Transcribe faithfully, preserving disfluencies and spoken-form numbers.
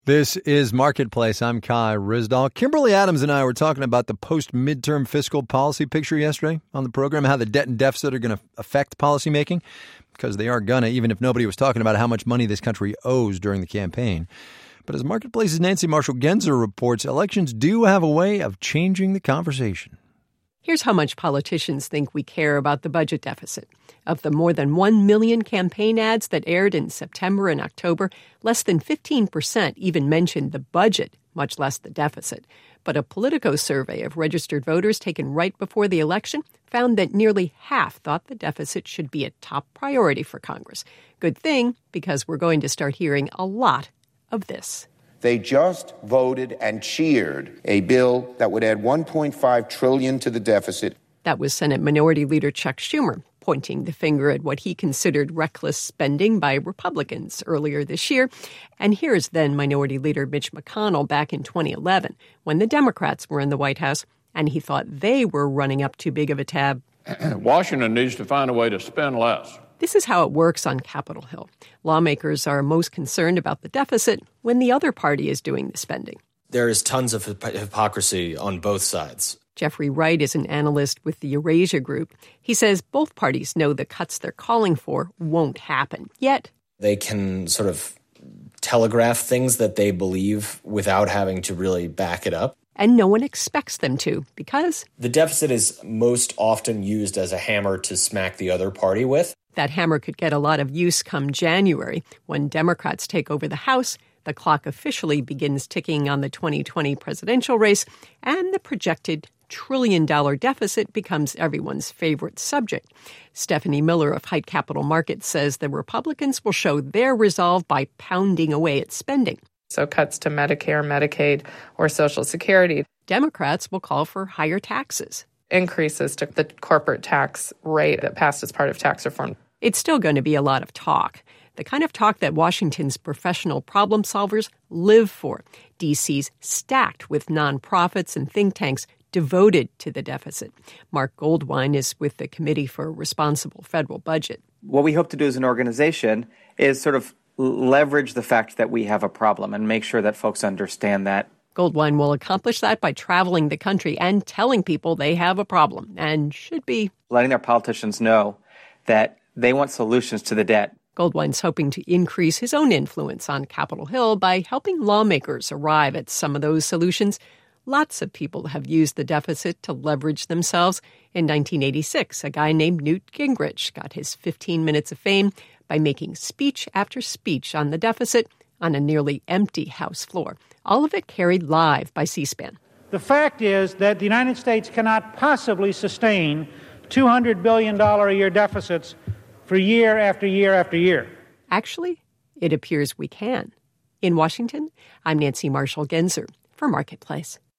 This is Marketplace. I'm Kai Ryssdal. Kimberly Adams and I were talking about the post-midterm fiscal policy picture yesterday on the program, how the debt and deficit are going to affect policymaking, because they are going to, even if nobody was talking about how much money this country owes during the campaign. But as Marketplace's Nancy Marshall-Genzer reports, elections do have a way of changing the conversation. Here's how much politicians think we care about the budget deficit. Of the more than one million campaign ads that aired in September and October, less than fifteen percent even mentioned the budget, much less the deficit. But a Politico survey of registered voters taken right before the election found that nearly half thought the deficit should be a top priority for Congress. Good thing, because we're going to start hearing a lot of this. They just voted and cheered a bill that would add one point five trillion dollars to the deficit. That was Senate Minority Leader Chuck Schumer, pointing the finger at what he considered reckless spending by Republicans earlier this year. And here's then Minority Leader Mitch McConnell back in twenty eleven, when the Democrats were in the White House, and he thought they were running up too big of a tab. Washington needs to find a way to spend less. This is how it works on Capitol Hill. Lawmakers are most concerned about the deficit when the other party is doing the spending. There is tons of hip- hypocrisy on both sides. Jeffrey Wright is an analyst with the Eurasia Group. He says both parties know the cuts they're calling for won't happen. Yet, they can sort of telegraph things that they believe without having to really back it up. And no one expects them to, because the deficit is most often used as a hammer to smack the other party with. That hammer could get a lot of use come January. When Democrats take over the House, the clock officially begins ticking on the twenty twenty presidential race, and the projected trillion-dollar deficit becomes everyone's favorite subject. Stephanie Miller of Hite Capital Markets says the Republicans will show their resolve by pounding away at spending. So cuts to Medicare, Medicaid, or Social Security. Democrats will call for higher taxes. Increases to the corporate tax rate that passed as part of tax reform. It's still going to be a lot of talk. The kind of talk that Washington's professional problem solvers live for. D C's stacked with nonprofits and think tanks devoted to the deficit. Mark Goldwein is with the Committee for a Responsible Federal Budget. What we hope to do as an organization is sort of leverage the fact that we have a problem and make sure that folks understand that. Goldwein will accomplish that by traveling the country and telling people they have a problem and should be letting their politicians know that they want solutions to the debt. Goldwein's hoping to increase his own influence on Capitol Hill by helping lawmakers arrive at some of those solutions. Lots of people have used the deficit to leverage themselves. In nineteen eighty-six, a guy named Newt Gingrich got his fifteen minutes of fame by making speech after speech on the deficit on a nearly empty House floor. All of it carried live by C-SPAN. The fact is that the United States cannot possibly sustain two hundred billion dollars a year deficits for year after year after year. Actually, it appears we can. In Washington, I'm Nancy Marshall-Genzer for Marketplace.